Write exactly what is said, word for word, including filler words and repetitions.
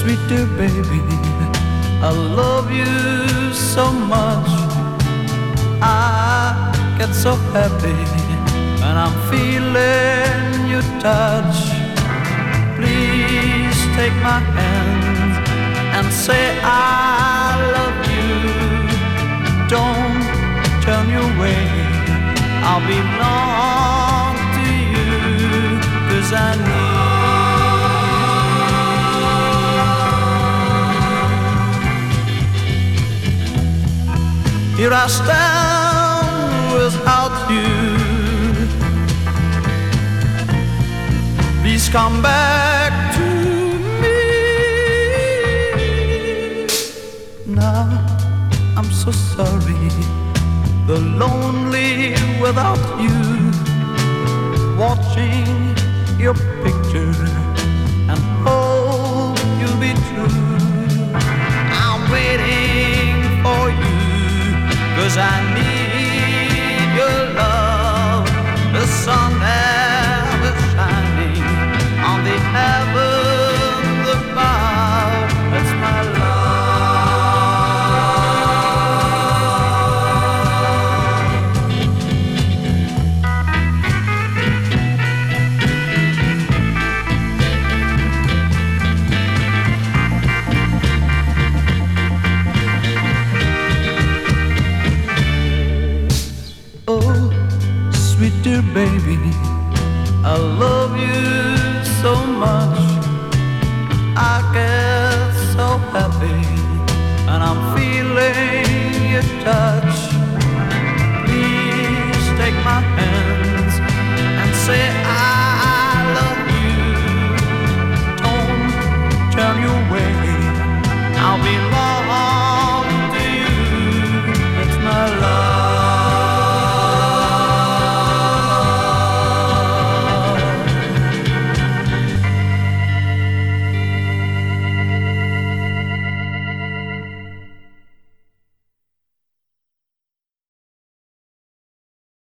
sweet dear baby, I love you so much. I get so happy when I'm feeling your touch. Please take my hand and say I love you. Don't turn your way, I'll belong to you, 'cause I need. Here I stand without you. Please come back to me. Now I'm so sorry, the lonely without you, watching your picture and hope you'll be true. I'm waiting for you, 'cause I need your love. The sun never shining on the heavens above. That's my love. Oh, sweet dear baby, I love you so much.